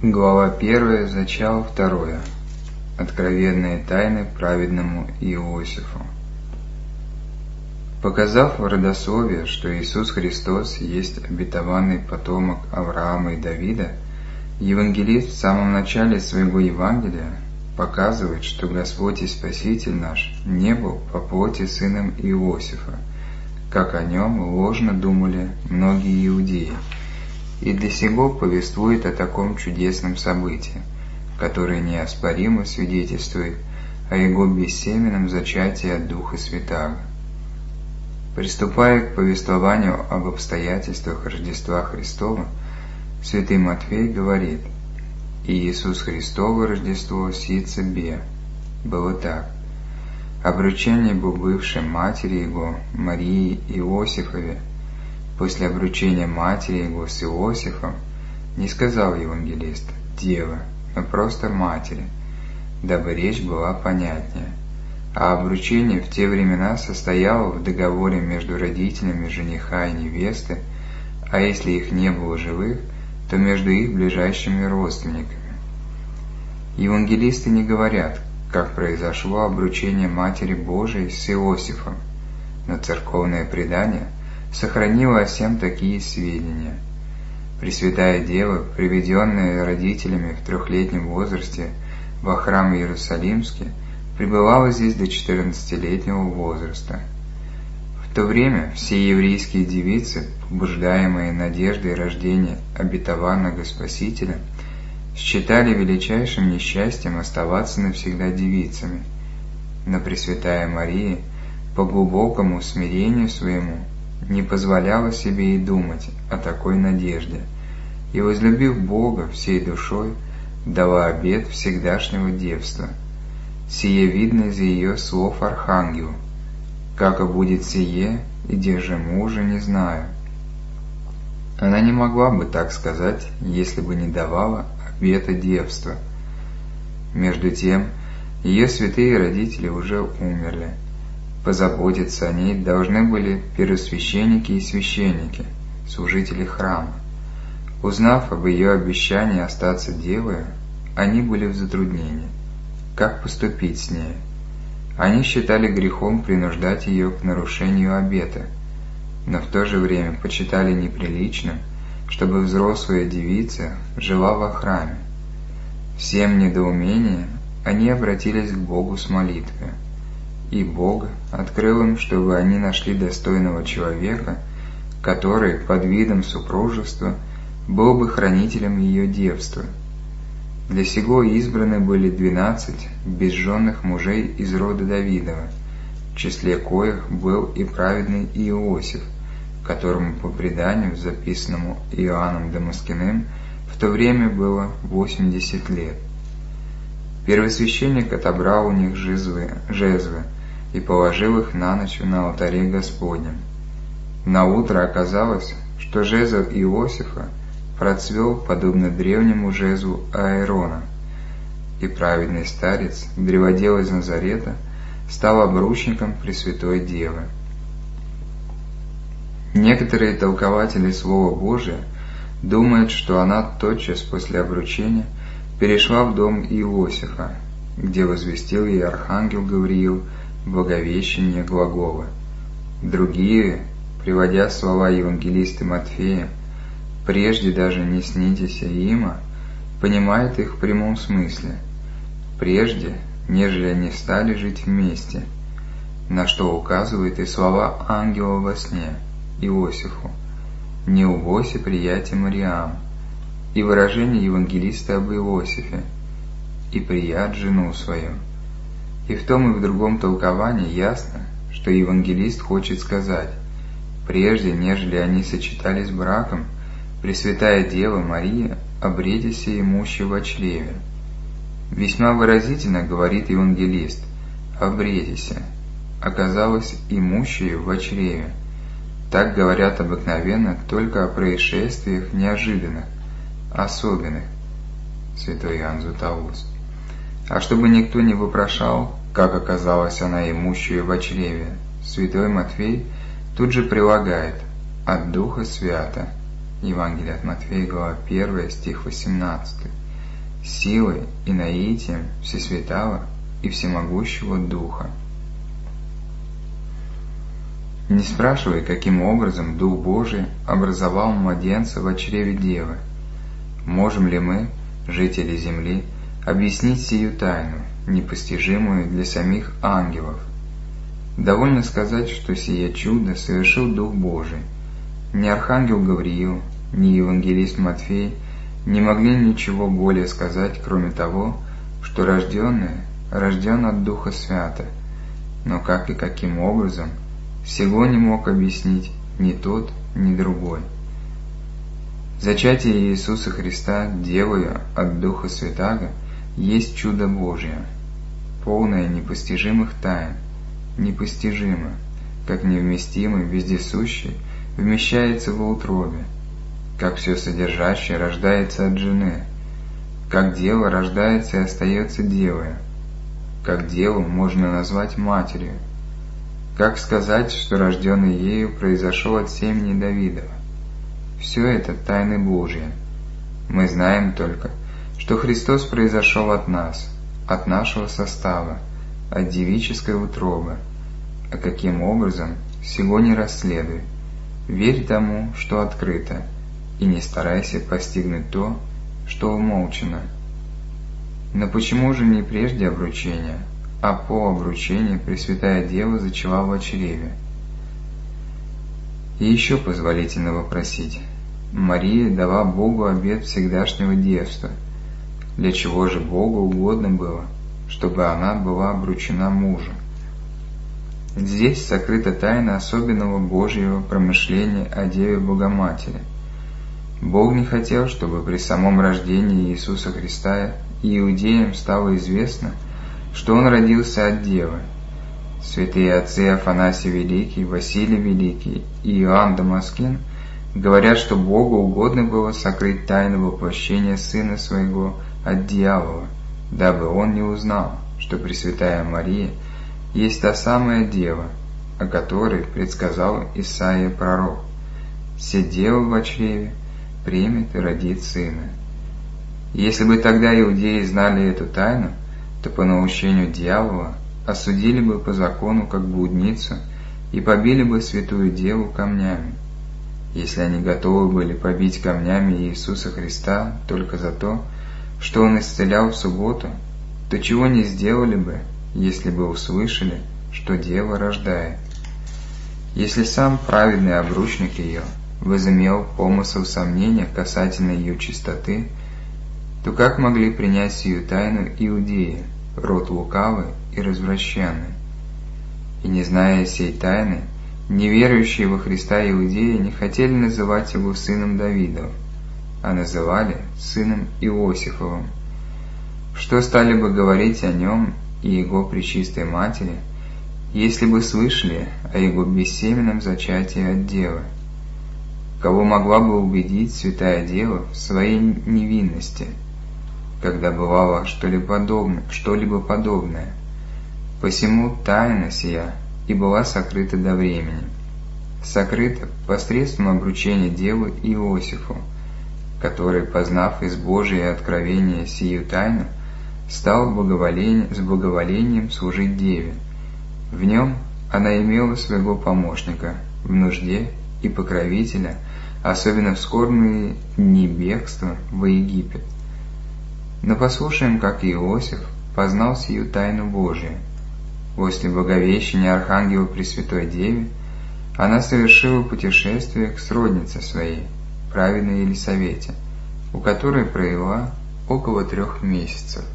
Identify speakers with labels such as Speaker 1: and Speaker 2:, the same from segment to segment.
Speaker 1: Глава 1, начало 2. Откровенные тайны праведному Иосифу. Показав в родословии, что Иисус Христос есть обетованный потомок Авраама и Давида, евангелист в самом начале своего Евангелия показывает, что Господь и Спаситель наш не был по плоти сыном Иосифа, как о нем ложно думали многие иудеи, и для сего повествует о таком чудесном событии, которое неоспоримо свидетельствует о его бессеменном зачатии от Духа Святаго. Приступая к повествованию об обстоятельствах Рождества Христова, святый Матфей говорит: «И Иисус Христово Рождество сице бе». Было так. Обручение был бывшей матери его, Марии Иосифове. После обручения матери его с Иосифом не сказал евангелист «дева», но просто матери, дабы речь была понятнее. А обручение в те времена состояло в договоре между родителями жениха и невесты, а если их не было живых, то между их ближайшими родственниками. Евангелисты не говорят, как произошло обручение Матери Божией с Иосифом, но церковное предание сохранила о сем такие сведения. Пресвятая Дева, приведенная родителями в 3-летнем возрасте во храм Иерусалимский, пребывала здесь до 14-летнего возраста. В то время все еврейские девицы, побуждаемые надеждой рождения обетованного Спасителя, считали величайшим несчастьем оставаться навсегда девицами. Но Пресвятая Мария, по глубокому смирению своему, не позволяла себе и думать о такой надежде, и, возлюбив Бога всей душой, дала обет всегдашнего девства. Сие видно из ее слов Архангелу: «Како будет сие, и держи мужа, не знаю». Она не могла бы так сказать, если бы не давала обета девства. Между тем, ее святые родители уже умерли. Позаботиться о ней должны были первосвященники и священники, служители храма. Узнав об ее обещании остаться девой, они были в затруднении. Как поступить с ней? Они считали грехом принуждать ее к нарушению обета, но в то же время почитали неприличным, чтобы взрослая девица жила во храме. Всем недоумением они обратились к Богу с молитвой, и Бог открыл им, чтобы они нашли достойного человека, который под видом супружества был бы хранителем ее девства. Для сего избраны были 12 безженных мужей из рода Давидова, в числе коих был и праведный Иосиф, которому по преданию, записанному Иоанном Дамаскиным, в то время было 80 лет. Первосвященник отобрал у них жезлы и положил их на ночь на алтаре Господнем. Наутро оказалось, что жезл Иосифа процвел подобно древнему жезлу Аарона, и праведный старец, древодел из Назарета, стал обручником Пресвятой Девы. Некоторые толкователи Слова Божия думают, что она тотчас после обручения перешла в дом Иосифа, где возвестил ей архангел Гавриил благовещение глагола. Другие, приводя слова евангелиста Матфея «прежде даже не снитеся има», понимают их в прямом смысле «прежде, нежели они стали жить вместе», на что указывают и слова ангела во сне Иосифу «не убойся, приятель Мариам», и выражение евангелиста об Иосифе «и прият жену свою». И в том и в другом толковании ясно, что евангелист хочет сказать: прежде, нежели они сочетались браком, Пресвятая Дева Мария обретися имуща во чреве. Весьма выразительно говорит евангелист «обретися», оказалось имущею во чреве. Так говорят обыкновенно только о происшествиях неожиданных, особенных. Святой Иоанн Златоуст. А чтобы никто не вопрошал, как оказалась она имущею во чреве, святой Матфей тут же прилагает «от Духа Свята». Евангелие от Матфея, глава 1, стих 18. силой и наитием Всесвятого и Всемогущего Духа. Не спрашивай, каким образом Дух Божий образовал младенца в чреве Девы. Можем ли мы, жители земли, объяснить сию тайну, непостижимую для самих ангелов? Довольно сказать, что сие чудо совершил Дух Божий. Ни архангел Гавриил, ни евангелист Матфей не могли ничего более сказать, кроме того, что рожденный рожден от Духа Свята, но как и каким образом, сего не мог объяснить ни тот, ни другой. Зачатие Иисуса Христа Девою от Духа Святаго есть чудо Божие, полное непостижимых тайн, непостижимо, как невместимый, вездесущий, вмещается во утробе, как все содержащее рождается от жены, как дева рождается и остается девою, как деву можно назвать матерью, как сказать, что рожденный ею произошел от семени Давидова. Все это тайны Божьи. Мы знаем только, что Христос произошел от нас, от нашего состава, от девической утробы, а каким образом, сего не расследуй. Верь тому, что открыто, и не старайся постигнуть то, что умолчано. Но почему же не прежде обручения, а по обручении Пресвятая Дева зачала во чреве? И еще позволительно вопросить. Мария дала Богу обет всегдашнего девства. Для чего же Богу угодно было, чтобы она была обручена мужу? Здесь сокрыта тайна особенного Божьего промышления о Деве Богоматери. Бог не хотел, чтобы при самом рождении Иисуса Христа иудеям стало известно, что Он родился от Девы. Святые отцы Афанасий Великий, Василий Великий и Иоанн Дамаскин говорят, что Богу угодно было сокрыть тайну воплощения Сына Своего от дьявола, дабы Он не узнал, что Пресвятая Мария есть та самая Дева, о которой предсказал Исаия пророк. «Се дева во чреве примет и родит сына». Если бы тогда иудеи знали эту тайну, то по наущению дьявола осудили бы по закону как блудницу и побили бы святую Деву камнями. Если они готовы были побить камнями Иисуса Христа только за то, что Он исцелял в субботу, то чего не сделали бы, если бы услышали, что Дева рождает? Если сам праведный обручник ее возымел помысл сомнения касательно ее чистоты, то как могли принять сию тайну иудеи, род лукавый и развращенный? И не зная сей тайны, неверующие во Христа иудеи не хотели называть его сыном Давидовым, а называли сыном Иосифовым. Что стали бы говорить о нем и его пречистой матери, если бы слышали о его бессеменном зачатии от Девы? Кого могла бы убедить Святая Дева в своей невинности, когда бывало что-либо подобное? Посему тайна сия и была сокрыта до времени, сокрыта посредством обручения Девы Иосифу, который, познав из Божия откровения сию тайну, стал с благоволением служить Деве. В нем она имела своего помощника в нужде и покровителя, особенно в скорбные дни бегства во Египет. Но послушаем, как Иосиф познал сию тайну Божию. После Боговещения Архангела Пресвятой Деве она совершила путешествие к сроднице своей, праведной Елисавете, у которой провела около 3 месяцев.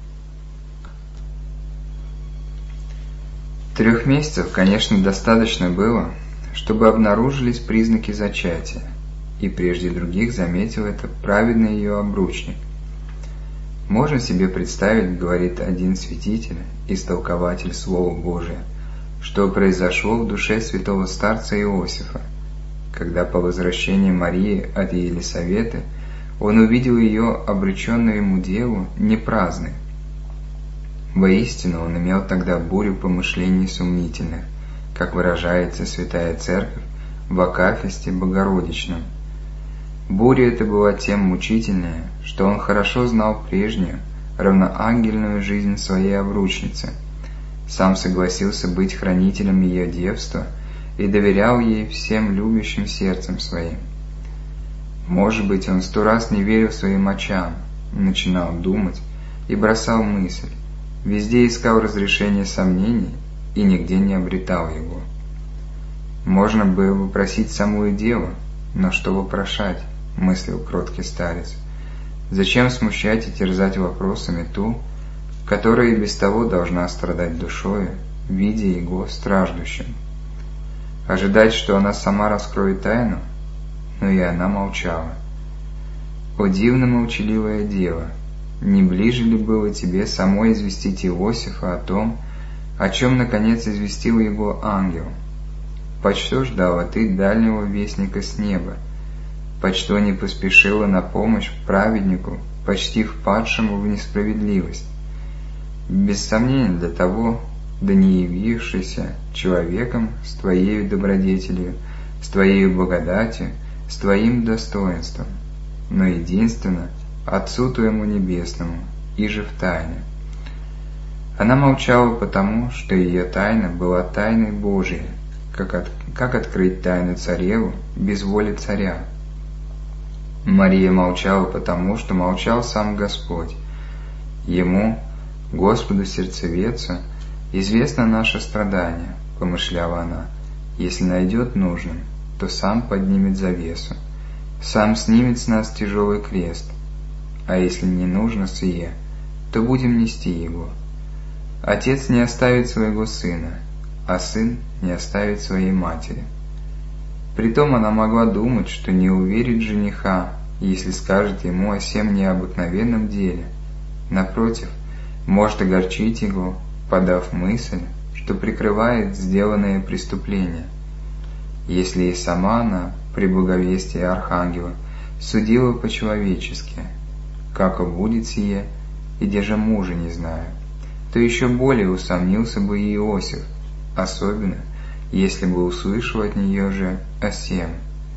Speaker 1: 3 месяцев, конечно, достаточно было, чтобы обнаружились признаки зачатия, и прежде других заметил это праведный ее обручник. Можно себе представить, говорит один святитель, истолкователь Слова Божия, что произошло в душе святого старца Иосифа, когда по возвращении Марии от Елисаветы он увидел ее обрученную ему деву непраздной. Воистину он имел тогда бурю помышлений сомнительных, как выражается Святая Церковь в Акафисте Богородичном. Буря эта была тем мучительнее, что он хорошо знал прежнюю, равноангельную жизнь своей обручницы, сам согласился быть хранителем ее девства и доверял ей всем любящим сердцем своим. Может быть, он 100 раз не верил своим очам, начинал думать и бросал мысль, везде искал разрешения сомнений и нигде не обретал его. Можно было бы просить самую деву, но что вопрошать, мыслил кроткий старец. Зачем смущать и терзать вопросами ту, которая и без того должна страдать душою, видя его страждущим? Ожидать, что она сама раскроет тайну? Но и она молчала. «О дивно молчаливая дева, не ближе ли было тебе самой известить Иосифа о том, о чем наконец известил его ангел? Почто ждала ты дальнего вестника с неба? Почто не поспешила на помощь праведнику, почти впадшему в несправедливость? Без сомнения для того, да не явившийся человеком с твоею добродетелью, с твоею благодатью, с твоим достоинством, но единственно Отцу твоему Небесному, иже в тайне». Она молчала потому, что ее тайна была тайной Божией, как открыть тайну цареву без воли царя. Мария молчала потому, что молчал сам Господь. Ему, Господу Сердцевецу, известно наше страдание, помышляла она. Если найдет нужным, то сам поднимет завесу, сам снимет с нас тяжелый крест, а если не нужно сие, то будем нести его. Отец не оставит своего сына, а сын не оставит своей матери. Притом она могла думать, что не уверит жениха, если скажет ему о сем необыкновенном деле. Напротив, может огорчить его, подав мысль, что прикрывает сделанное преступление. Если и сама она, при благовестии архангела, судила по-человечески, как будет сие, и даже мужа не знаю, то еще более усомнился бы и Иосиф, особенно, если бы услышал от нее же о сем.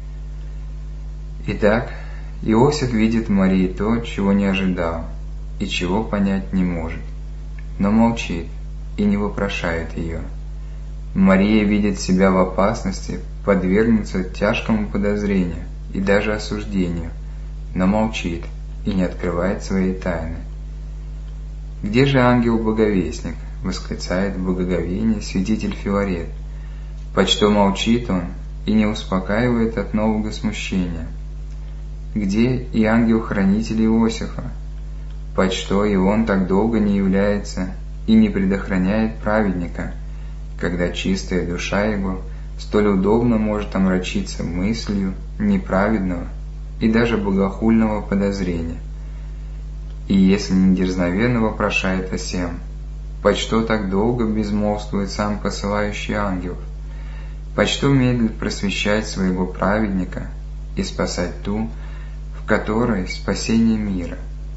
Speaker 1: Итак, Иосиф видит в Марии то, чего не ожидал и чего понять не может, но молчит и не вопрошает ее. Мария видит себя в опасности подвергнуться тяжкому подозрению и даже осуждению, но молчит и не открывает своей тайны. «Где же ангел-благовестник?» — восклицает в благоговении святитель Филарет. Почто молчит он и не успокаивает от нового смущения? Где и ангел-хранитель Иосифа? Почто и он так долго не является и не предохраняет праведника, когда чистая душа его столь удобно может омрачиться мыслью неправедного и даже богохульного подозрения? И если не дерзновенно вопрошает о сем, почто так долго безмолвствует сам посылающий ангелов? Почто медлит просвещать своего праведника и спасать ту, в которой спасение мира?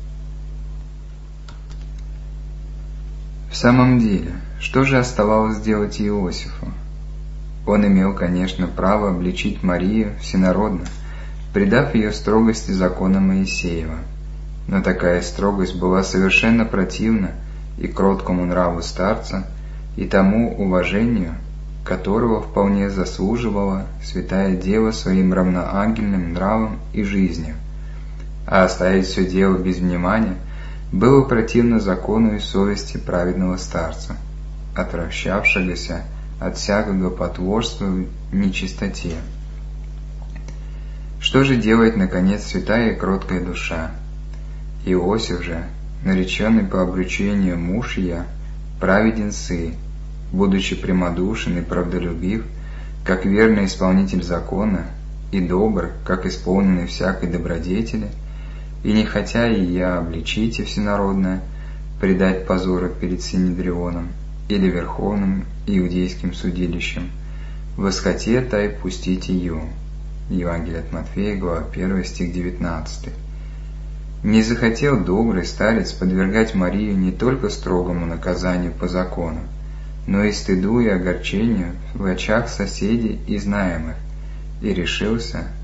Speaker 1: В самом деле, что же оставалось делать Иосифу? Он имел, конечно, право обличить Марию всенародно, предав ее строгости закона Моисеева, но такая строгость была совершенно противна и кроткому нраву старца, и тому уважению, которого вполне заслуживала святая дева своим равноангельным нравом и жизнью. А оставить все дело без внимания было противно закону и совести праведного старца, отвращавшегося от всякого потворства в нечистоте. Что же делает, наконец, святая и кроткая душа? Иосиф же, нареченный по обручению муж я, праведен сын, будучи прямодушен и правдолюбив, как верный исполнитель закона, и добр, как исполненный всякой добродетели, и не хотя и я обличите всенародное, предать позору перед Синедрионом или Верховным Иудейским судилищем, восхоте тай пустить ее». Евангелие от Матфея, глава 1, стих 19. Не захотел добрый старец подвергать Марию не только строгому наказанию по закону, но и стыду и огорчению в очах соседей и знаемых, и решился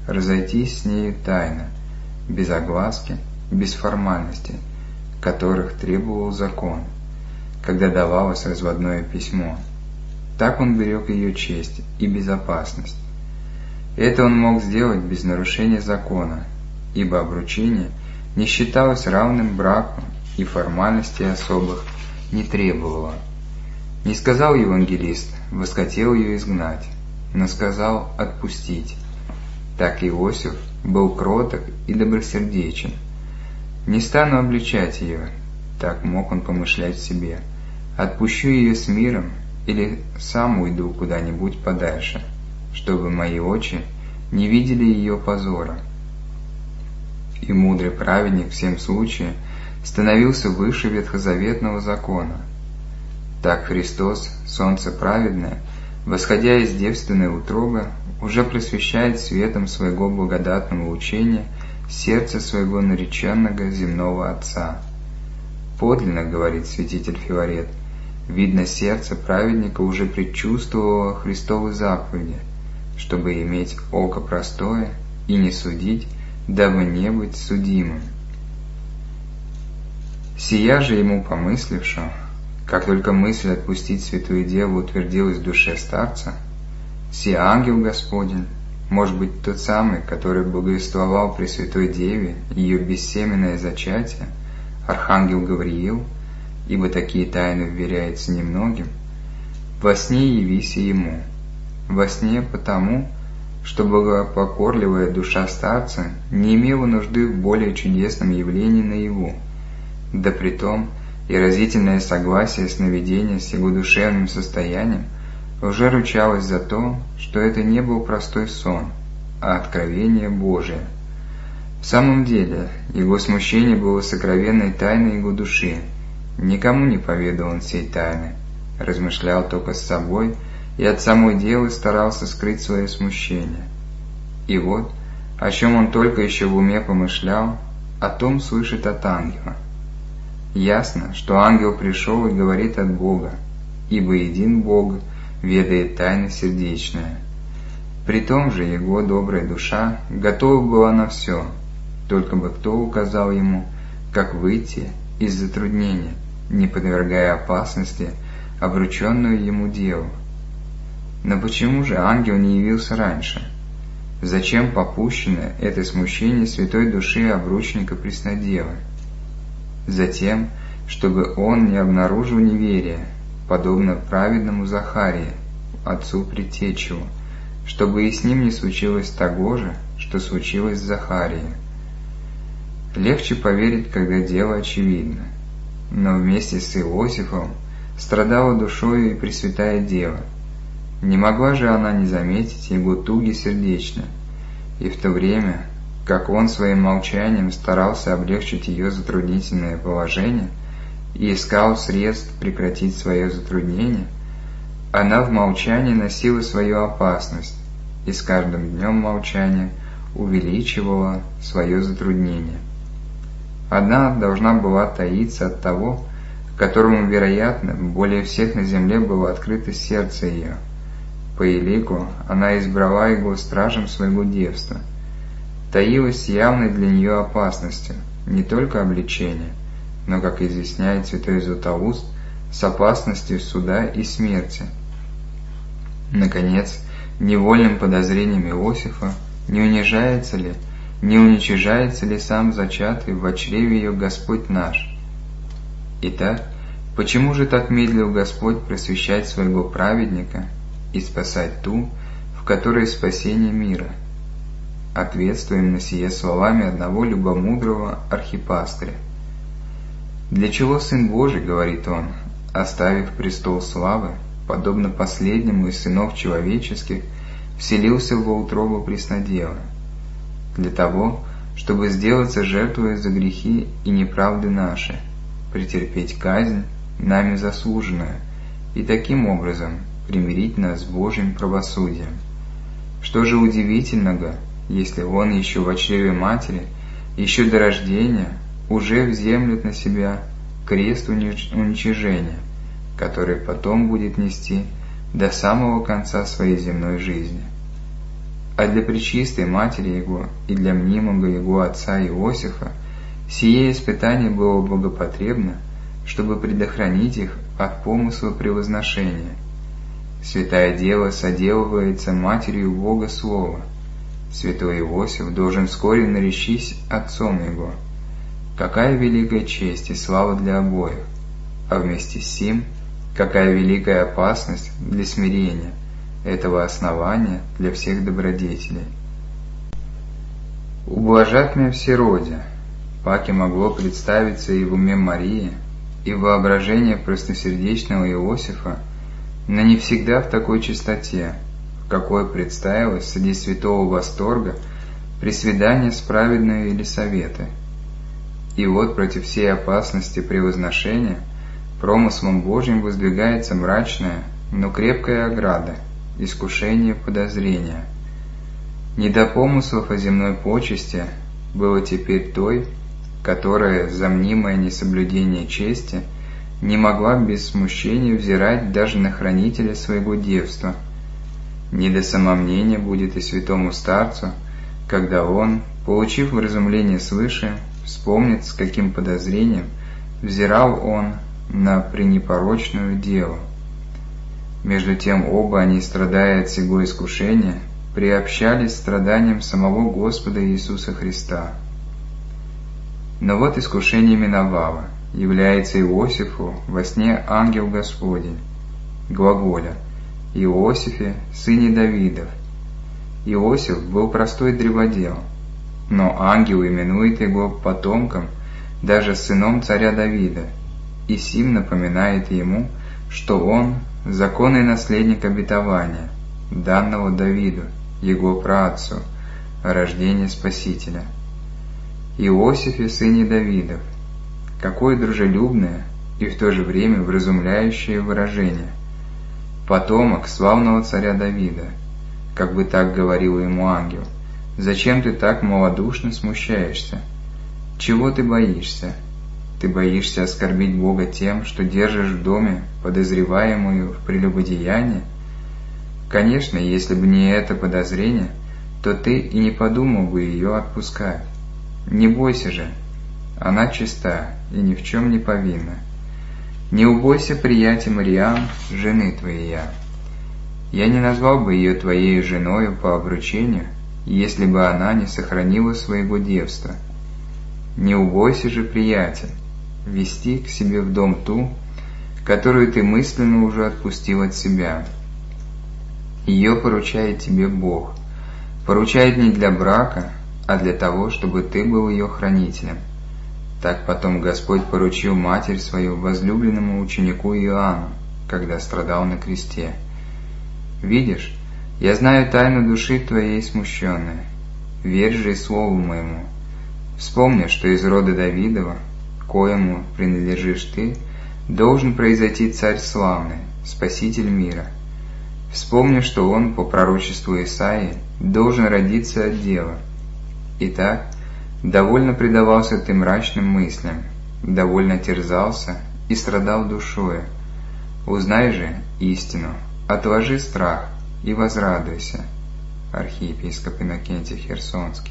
Speaker 1: разойтись с нею тайно, без огласки, без формальностей, которых требовал закон, когда давалось разводное письмо. Так он берег ее честь и безопасность. Это он мог сделать без нарушения закона, ибо обручение не считалось равным браку и формальностей особых не требовало. Не сказал евангелист: восхотел ее изгнать, но сказал: отпустить. Так Иосиф был кроток и добросердечен. Не стану обличать ее, так мог он помышлять в себе. Отпущу ее с миром или сам уйду куда-нибудь подальше, чтобы мои очи не видели ее позора. И мудрый праведник в всем случае становился выше ветхозаветного закона. Так Христос, солнце праведное, восходя из девственной утробы, уже просвещает светом своего благодатного учения сердце своего нареченного земного Отца. Подлинно, говорит святитель Филарет, видно, сердце праведника уже предчувствовало Христовы заповеди, чтобы иметь око простое и не судить, дабы не быть судимым. Сия же ему помыслившего, как только мысль отпустить святую деву утвердилась в душе старца, сей ангел Господень, может быть, тот самый, который благовествовал Пресвятой Деве ее бессеменное зачатие, архангел Гавриил, ибо такие тайны вверяются немногим, во сне явися ему. Во сне потому, что богопокорливая душа старца не имела нужды в более чудесном явлении наяву, да притом и разительное согласие сновидения с его душевным состоянием уже ручалось за то, что это не был простой сон, а откровение Божие. В самом деле, его смущение было сокровенной тайной его души. Никому не поведал он сей тайны, размышлял только с собой и от самой девы старался скрыть свое смущение. И вот, о чем он только еще в уме помышлял, о том слышит от ангела. Ясно, что ангел пришел и говорит от Бога, ибо един Бог ведает тайны сердечные. При том же его добрая душа готова была на все, только бы кто указал ему, как выйти из затруднения, не подвергая опасности обрученную ему деву. Но почему же ангел не явился раньше? Зачем попущено это смущение святой души обручника Преснодевы? Затем, чтобы он не обнаружил неверия, подобно праведному Захарии, отцу Предтечеву, чтобы и с ним не случилось того же, что случилось с Захарией. Легче поверить, когда дело очевидно. Но вместе с Иосифом страдала душою и Пресвятая Дева. Не могла же она не заметить его туги сердечно, и в то время, как он своим молчанием старался облегчить ее затруднительное положение и искал средств прекратить свое затруднение, она в молчании носила свою опасность и с каждым днем молчания увеличивала свое затруднение. Одна должна была таиться от того, которому, вероятно, более всех на земле было открыто сердце ее. По элику она избрала его стражем своего девства. Таилась явной для нее опасностью, не только обличения, но, как изъясняет святой Златоуст, с опасностью суда и смерти. Наконец, невольным подозрением Иосифа не унижается ли, не уничижается ли сам зачатый в чреве ее Господь наш? Итак, почему же так медлил Господь просвещать своего праведника и спасать ту, в которой спасение мира? Ответствуем на сие словами одного любомудрого архипастыря. «Для чего Сын Божий, — говорит он, — оставив престол славы, подобно последнему из сынов человеческих, вселился во утробу Преснодевы? Для того, чтобы сделаться жертвой за грехи и неправды наши, претерпеть казнь, нами заслуженную, и таким образом примирить нас с Божьим правосудием. Что же удивительного, если Он еще в чреве матери, еще до рождения, уже вземлет на себя крест уничижения, который потом будет нести до самого конца своей земной жизни? а для пречистой матери его и для мнимого его отца Иосифа сие испытание было богопотребно, чтобы предохранить их от помысла превозношения. Святая Дева соделывается матерью Бога Слова. Святой Иосиф должен вскоре наречись отцом его. Какая великая честь и слава для обоих, а вместе с сим, какая великая опасность для смирения этого основания для всех добродетелей. Ублажать меня всероде, паки могло представиться и в уме Марии, и в воображении простосердечного Иосифа, но не всегда в такой чистоте, в какой представилось среди святого восторга при свидании с праведной Елисаветой. И вот против всей опасности превозношения промыслом Божьим воздвигается мрачная, но крепкая ограда, искушение подозрения. Не до помыслов о земной почести было теперь той, которая за мнимое несоблюдение чести не могла без смущения взирать даже на хранителя своего девства. Не до самомнения будет и святому старцу, когда он, получив вразумление свыше, вспомнит, с каким подозрением взирал он на пренепорочную деву. Между тем оба они, страдая от сего искушения, приобщались страданиям самого Господа Иисуса Христа. Но вот искушение миновало, является Иосифу во сне ангел Господень, глаголя: «Иосифе, сыне Давидов». Иосиф был простой древодел, но ангел именует его потомком, даже сыном царя Давида, и сим напоминает ему, что он законный наследник обетования, данного Давиду, его праотцу, о рождении Спасителя. Иосифе, сыне Давидов. Какое дружелюбное и в то же время вразумляющее выражение. Потомок славного царя Давида, как бы так говорил ему ангел. Зачем ты так малодушно смущаешься? Чего ты боишься? Ты боишься оскорбить Бога тем, что держишь в доме подозреваемую в прелюбодеянии? Конечно, если бы не это подозрение, то ты и не подумал бы ее отпускать. Не бойся же, она чиста и ни в чем не повинна. Не убойся, приятель Мариам, жены твоей я. Я не назвал бы ее твоей женою по обручению, если бы она не сохранила своего девства. Не убойся же, приятель, вести к себе в дом ту, которую ты мысленно уже отпустил от себя. Ее поручает тебе Бог, поручает не для брака, а для того, чтобы ты был ее хранителем. Так потом Господь поручил Матерь свою возлюбленному ученику Иоанну, когда страдал на кресте. Видишь, я знаю тайну души твоей смущенной. Верь же и слову моему. Вспомни, что из рода Давидова, коему принадлежишь ты, должен произойти Царь славный, Спаситель мира. Вспомни, что он, по пророчеству Исаии, должен родиться от девы. Итак, довольно предавался ты мрачным мыслям, довольно терзался и страдал душою. Узнай же истину, отложи страх и возрадуйся. Архиепископ Иннокентий Херсонский.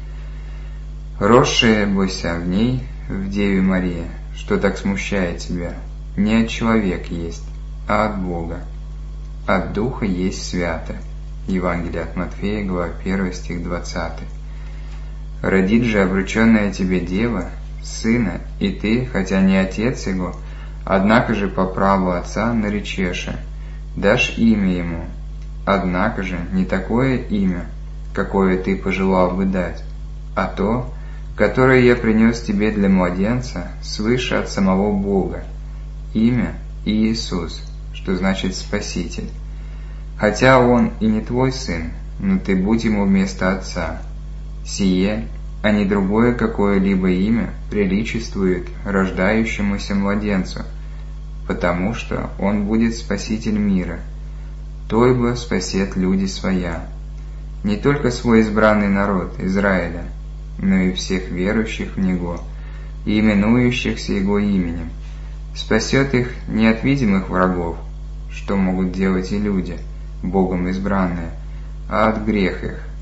Speaker 1: Росшая бойся в ней, в Деве Марии, что так смущает тебя, не от человека есть, а от Бога. От Духа есть свято. Евангелие от Матфея, глава 1, стих 20. Родит же обрученная тебе Дева, сына, и ты, хотя не отец его, однако же по праву отца наречешь, дашь имя ему, однако же не такое имя, какое ты пожелал бы дать, а то, которое я принес тебе для младенца свыше от самого Бога, имя Иисус, что значит Спаситель. Хотя он и не твой сын, но ты будь ему вместо отца. Сие, а не другое какое-либо имя, приличествует рождающемуся младенцу, потому что он будет Спаситель мира, тойбо спасет люди своя, не только свой избранный народ Израиля, но и всех верующих в Него и именующихся Его именем, спасет их не от видимых врагов, что могут делать и люди, Богом избранные, а от грех их,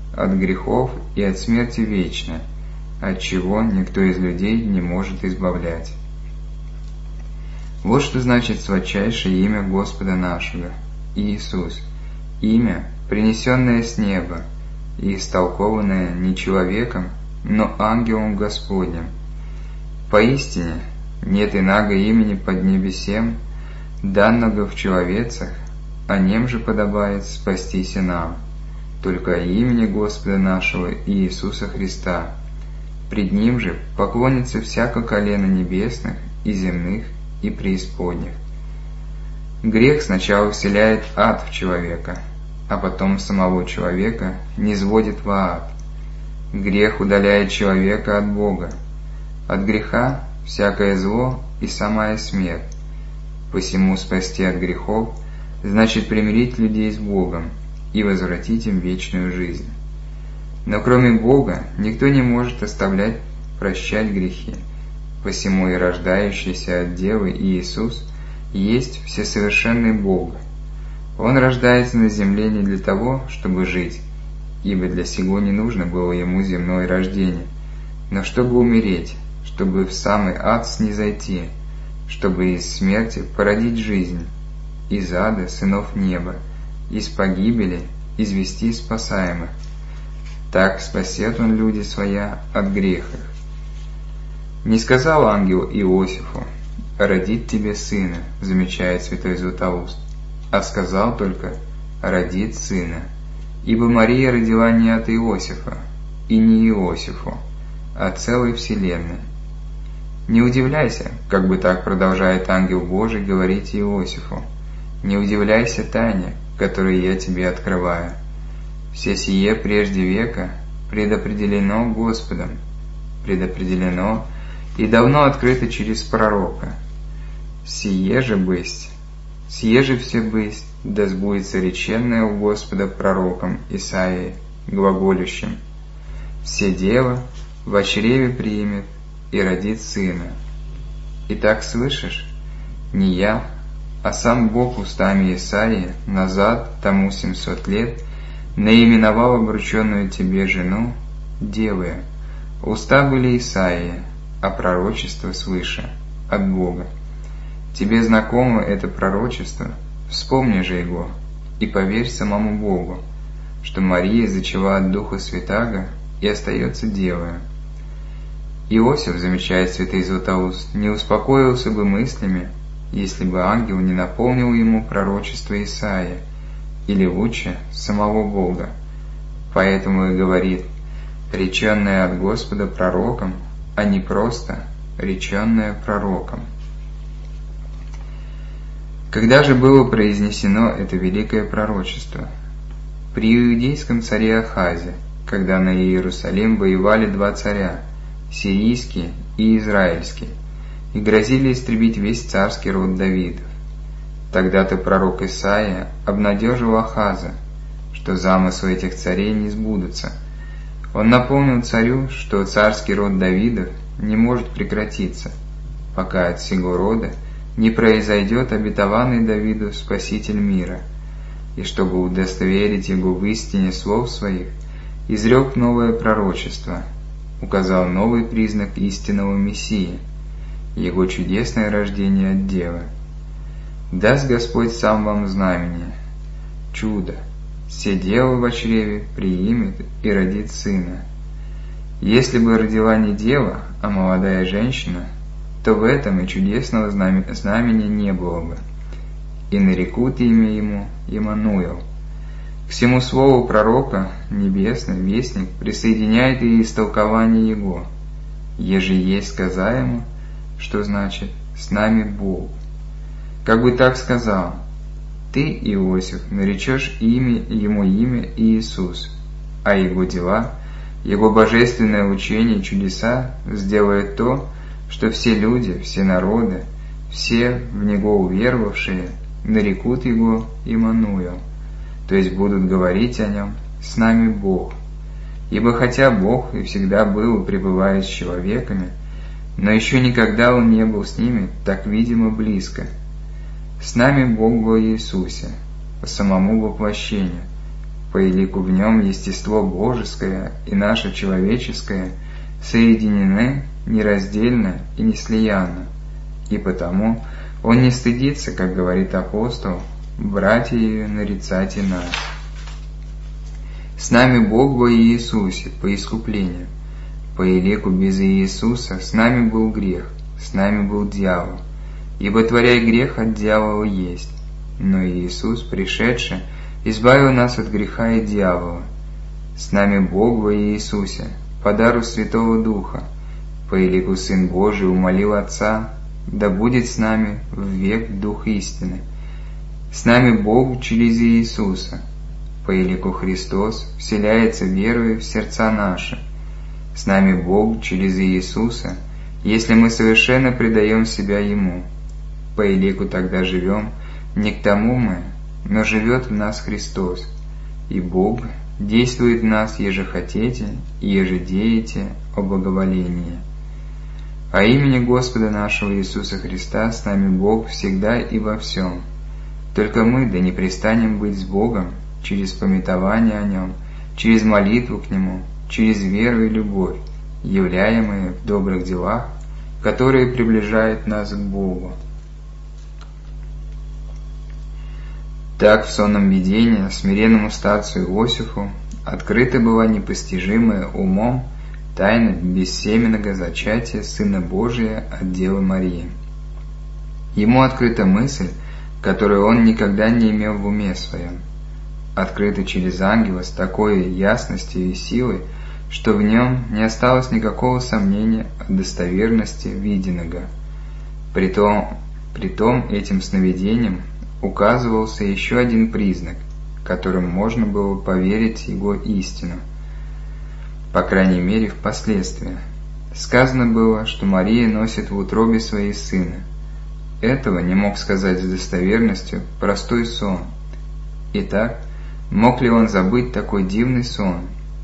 Speaker 1: от грехов и от смерти вечной, от чего никто из людей не может избавлять. Вот что значит сладчайшее имя Господа нашего, Иисус, имя, принесенное с неба и истолкованное не человеком, но ангелом Господним. Поистине, нет иного имени под небесем, данного в человецах, о нем же подобает спастись и нам, только о имени Господа нашего Иисуса Христа. Пред Ним же поклонится всяко колено небесных и земных и преисподних. Грех сначала вселяет ад в человека, а потом самого человека низводит в ад. Грех удаляет человека от Бога. От греха всякое зло и самая смерть. Посему спасти от грехов значит примирить людей с Богом и возвратить им вечную жизнь. Но кроме Бога никто не может прощать грехи. Посему и рождающийся от Девы Иисус есть всесовершенный Бог. Он рождается на земле не для того, чтобы жить, ибо для сего не нужно было ему земное рождение, но чтобы умереть, чтобы в самый ад снизойти, чтобы из смерти породить жизнь, из ада сынов неба, из погибели извести спасаемых. Так спасет он люди своя от грехов. Не сказал ангел Иосифу: «Родит тебе сына», замечает святой Златоуст, а сказал только: «Родит сына», ибо Мария родила не от Иосифа и не Иосифу, а от целой вселенной. Не удивляйся, как бы так продолжает ангел Божий говорить Иосифу, не удивляйся тайне, которую я тебе открываю. Все сие прежде века предопределено Господом, предопределено и давно открыто через пророка. Сие же все бысть, да сбудется реченное у Господа пророком Исаией, глаголющим: «Все дева во чреве примет и родит сына». Итак, слышишь, не я, а сам Бог устами Исаии назад тому 700 лет наименовал обрученную тебе жену девою. Уста были Исаии, а пророчество свыше, от Бога. Тебе знакомо это пророчество, вспомни же его, и поверь самому Богу, что Мария зачала от Духа Святаго и остается девою. Иосиф, замечает святый Златоуст, не успокоился бы мыслями, если бы ангел не напомнил ему пророчество Исаии, или лучше, самого Бога. Поэтому и говорит: реченное от Господа пророком, а не просто реченное пророком. Когда же было произнесено это великое пророчество? При иудейском царе Ахазе, когда на Иерусалим воевали два царя, сирийский и израильский, и грозили истребить весь царский род Давидов. Тогда-то пророк Исаия обнадежил Ахаза, что замыслы этих царей не сбудутся. Он напомнил царю, что царский род Давидов не может прекратиться, пока от сего рода не произойдет обетованный Давиду Спаситель мира, и чтобы удостоверить его в истине слов своих, изрек новое пророчество, указал новый признак истинного Мессии, его чудесное рождение от Девы. «Даст Господь сам вам знамение, чудо, се дева во чреве приимет и родит сына». Если бы родила не дева, а молодая женщина, то в этом и чудесного знамения не было бы, и нарекут имя ему Иммануил. К всему слову пророка небесный вестник присоединяет и истолкование его, еже есть сказаемо, что значит «с нами Бог». Как бы так сказал: «Ты, Иосиф, наречешь ему имя Иисус, а его дела, его божественное учение и чудеса сделает то, что все люди, все народы, все в него уверовавшие нарекут его Иммануил, то есть будут говорить о нем «с нами Бог». Ибо хотя Бог и всегда был и пребывает с человеками, но еще никогда Он не был с ними так видимо близко. С нами Бог во Иисусе, по самому воплощению, по элику в нем естество божеское и наше человеческое соединены нераздельно и неслиянно, и потому он не стыдится, как говорит апостол, братья нарицайте нас. С нами Бог во Иисусе по искуплению. По элику без Иисуса с нами был грех, с нами был дьявол, ибо творяй грех от дьявола есть. Но Иисус, пришедший, избавил нас от греха и дьявола. С нами Бог во Иисусе, по дару Святого Духа, по элику Сын Божий умолил Отца, да будет с нами в век Дух истины. С нами Бог через Иисуса, по элику Христос вселяется верою в сердца наши. С нами Бог через Иисуса, если мы совершенно предаем себя Ему. По элику тогда живем, не к тому мы, но живет в нас Христос, и Бог действует в нас, еже хотите и еже деете о благоволении. О имени Господа нашего Иисуса Христа с нами Бог всегда и во всем. Только мы да не престанем быть с Богом через памятование о Нем, через молитву к Нему, через веру и любовь, являемые в добрых делах, которые приближают нас к Богу. Так в сонном видении смиренному старцу Иосифу открыта была непостижимая умом тайна бессеменного зачатия Сына Божия от Девы Марии. Ему открыта мысль, которую он никогда не имел в уме своем, открыта через ангела с такой ясностью и силой, что в нем не осталось никакого сомнения о достоверности виденного. Притом этим сновидением указывался еще один признак, которым можно было поверить его истину, по крайней мере впоследствии. Сказано было, что Мария носит в утробе своей сына. Этого не мог сказать с достоверностью простой сон. Итак, мог ли он забыть такой дивный сон?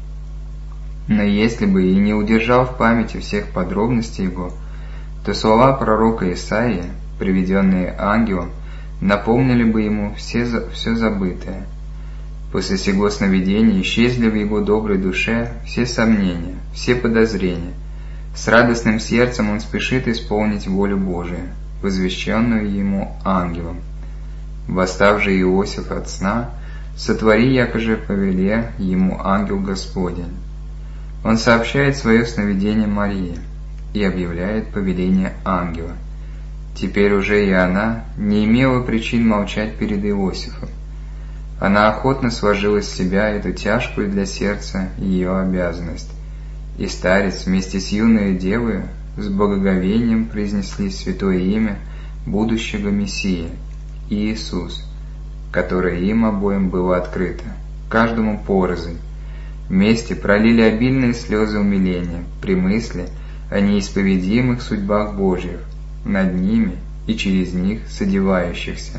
Speaker 1: Но если бы и не удержал в памяти всех подробностей его, то слова пророка Исаии, приведенные ангелом, напомнили бы ему все забытое. После сего сновидения исчезли в его доброй душе все сомнения, все подозрения. С радостным сердцем он спешит исполнить волю Божию, возвещенную ему ангелом. Восстав же Иосиф от сна, сотвори, якоже повеле ему ангел Господень. Он сообщает свое сновидение Марии и объявляет повеление ангела. Теперь уже и она не имела причин молчать перед Иосифом. Она охотно сложила с себя эту тяжкую для сердца ее обязанность, и старец вместе с юной девой с благоговением произнесли святое имя будущего Мессии, Иисус, которое им обоим было открыто, каждому порознь. Вместе пролили обильные слезы умиления при мысли о неисповедимых судьбах Божьих, над ними и через них содевающихся.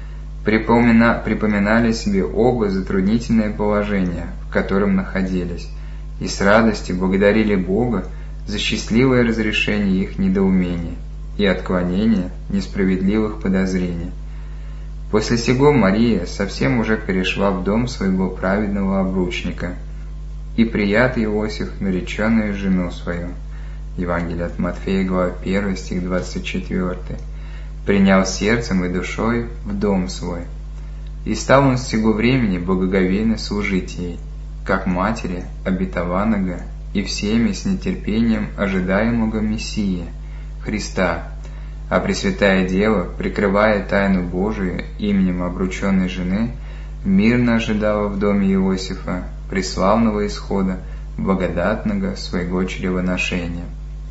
Speaker 1: Припоминали себе оба затруднительное положение, в котором находились, и с радостью благодарили Бога за счастливое разрешение их недоумения и отклонение несправедливых подозрений. После сего Мария совсем уже перешла в дом своего праведного обручника, и прият Иосиф нареченную жену свою. Евангелие от Матфея, глава 1, стих 24. Принял сердцем и душой в дом свой. И стал он с сего времени благоговейно служить ей, как матери обетованного и всеми с нетерпением ожидаемого Мессии, Христа, а Пресвятая Дева, прикрывая тайну Божию именем обрученной жены, мирно ожидала в доме Иосифа преславного исхода благодатного своего чревоношения.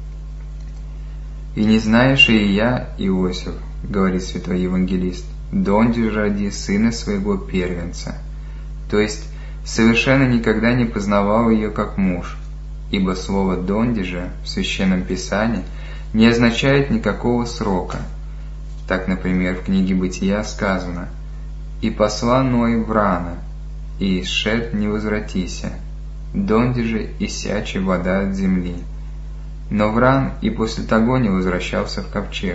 Speaker 1: «И не знаешь и я, Иосиф, — говорит святой евангелист, — донде же роди сына своего первенца». То есть, совершенно никогда не познавал ее как муж, ибо слово «донде же» в Священном Писании не означает никакого срока. Так, например, в книге Бытия сказано: «И посла Ной врана, и исшед не возвратися, донде же иссяче вода от земли». Но Вран и после того не возвращался в ковчег.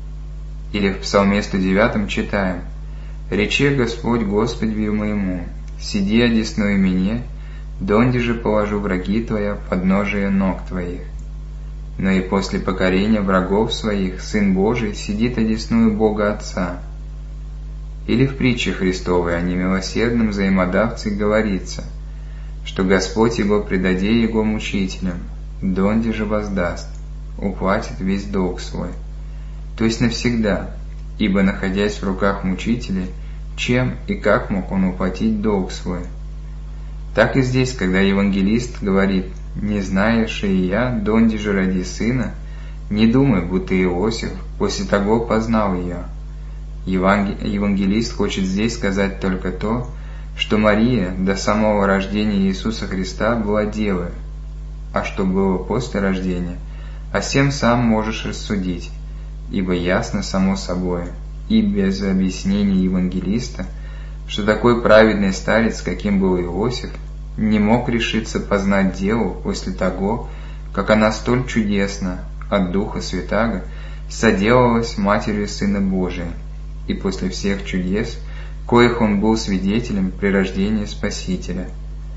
Speaker 1: Или в Псалме 109 читаем: «Рече Господь Господеву моему, сиди одесную мне, донде же положу враги твоя подножие ног твоих. Но и после покорения врагов своих Сын Божий сидит одесную Бога Отца. Или в притче Христовой о немилосердном взаимодавце говорится, что Господь его предаде его мучителям, донде же воздаст, уплатит весь долг свой, то есть навсегда, ибо, находясь в руках мучителей, чем и как мог он уплатить долг свой? Так и здесь, когда евангелист говорит: «Не знаешь и я, донде же роди сына», не думай, будто Иосиф после того познал ее. Евангелист хочет здесь сказать только то, что Мария до самого рождения Иисуса Христа была девой, а что было после рождения, о сем сам можешь рассудить, ибо ясно само собой и без объяснений евангелиста, что такой праведный старец, каким был Иосиф, не мог решиться познать деву после того, как она столь чудесно от Духа Святаго соделалась матерью Сына Божия, и после всех чудес, коих он был свидетелем при рождении Спасителя.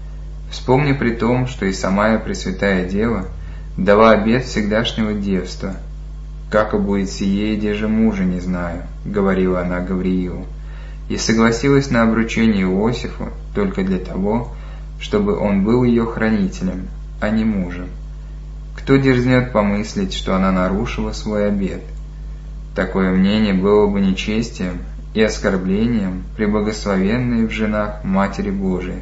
Speaker 1: Вспомни при том, что и сама Пресвятая Дева дала обет всегдашнего девства. «Как будет сие, иде же мужа не знаю», — говорила она Гавриилу, и согласилась на обручение Иосифу только для того, чтобы он был ее хранителем, а не мужем. Кто дерзнет помыслить, что она нарушила свой обет? Такое мнение было бы нечестием и оскорблением преблагословенной в женах Матери Божией.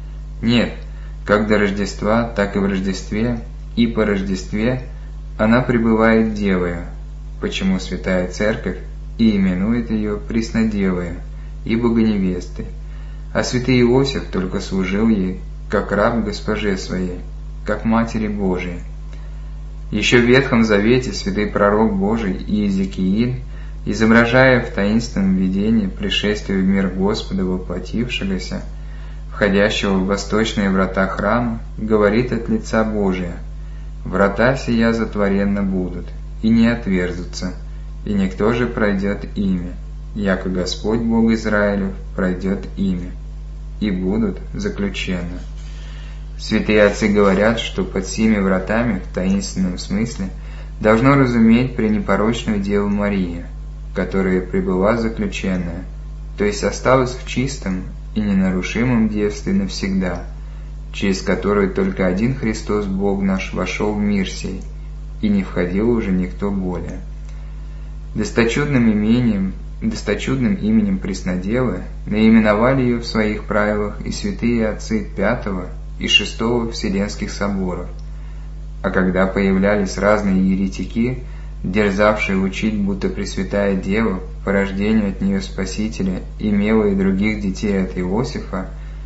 Speaker 1: Нет, как до Рождества, так и в Рождестве, и по Рождестве она пребывает девою, почему Святая Церковь и именует ее Преснодевою и Богоневестой, а святый Иосиф только служил ей, как раб госпоже своей, как Матери Божией. Еще в Ветхом Завете святый пророк Божий Иезекииль, изображая в таинственном видении пришествие в мир Господа воплотившегося, входящего в восточные врата храма, говорит от лица Божия: «Врата сия затворенно будут, и не отверзутся, и никто же пройдет ими, яко Господь Бог Израилев пройдет ими, и будут заключенны». Святые отцы говорят, что под сими вратами в таинственном смысле должно разуметь пренепорочную Деву Марию, которая пребыла заключенная, то есть осталась в чистом и ненарушимом девстве навсегда, через которую только один Христос Бог наш вошел в мир сей, и не входил уже никто более. Досточудным именем Преснодевы наименовали ее в своих правилах и святые отцы Пятого и Шестого Вселенских соборов, а когда появлялись разные еретики, дерзавшие учить, будто Пресвятая Дева по рождению от нее Спасителя имела и других детей от Иосифа,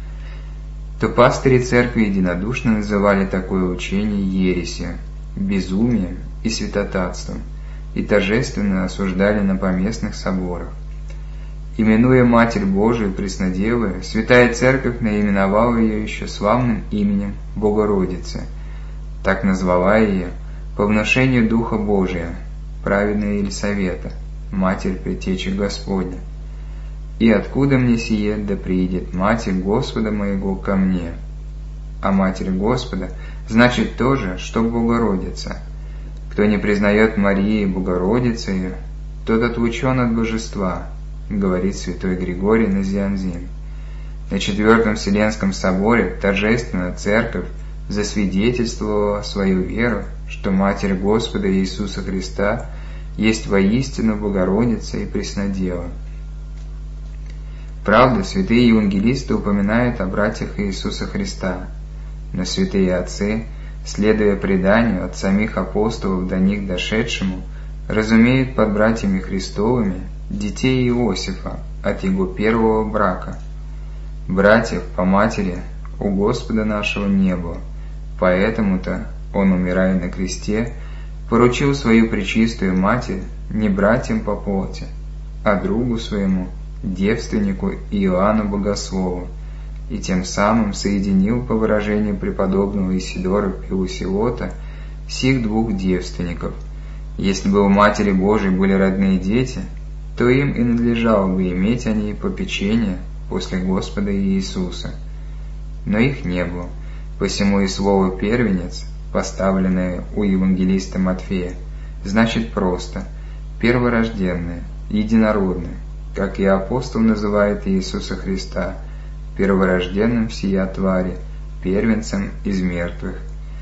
Speaker 1: то пастыри церкви единодушно называли такое учение ересью, безумием и святотатством, и торжественно осуждали на поместных соборах. Именуя Матерь Божию Преснодевою, Святая Церковь наименовала ее еще славным именем Богородицы, так назвала ее по внушению Духа Божия, праведная Елисавета, Матерь Предтечи Господня. «И откуда мне сие, да приидет Матерь Господа моего ко мне?» А Матерь Господа значит то же, что Богородица. Кто не признает Марии Богородицею, тот отлучен от божества, говорит святой Григорий Назианзин. На Четвертом Вселенском соборе торжественно Церковь засвидетельствовала свою веру, что Матерь Господа Иисуса Христа есть воистину Богородица и Преснодева. Правда, святые евангелисты упоминают о братьях Иисуса Христа, но святые отцы, следуя преданию от самих апостолов до них дошедшему, разумеют под братьями Христовыми детей Иосифа от его первого брака. Братьев по матери у Господа нашего не было, поэтому-то он, умирая на кресте, поручил свою пречистую Матерь не братьям по плоти, а другу своему, девственнику Иоанну Богослову, и тем самым соединил, по выражению преподобного Исидора Пеусиота, сих двух девственников. Если бы у Матери Божией были родные дети, то им и надлежало бы иметь о ней попечение после Господа Иисуса. Но их не было, посему и слово «первенец», поставленное у евангелиста Матфея, значит просто «перворожденное», «единородное», как и апостол называет Иисуса Христа перворожденным всея твари, первенцем из мертвых.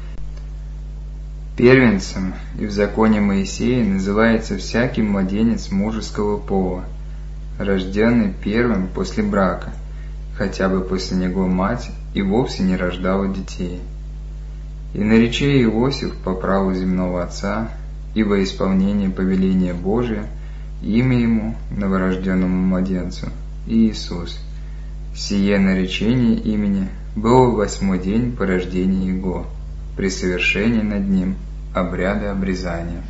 Speaker 1: Первенцем и в законе Моисея называется всякий младенец мужеского пола, рожденный первым после брака, хотя бы после него мать и вовсе не рождала детей. И нарече Иосиф по праву земного отца, и во исполнение повеления Божия, имя ему, новорожденному младенцу, Иисус. Сие наречение имени было в 8-й день по рождении его, при совершении над ним обряда обрезания.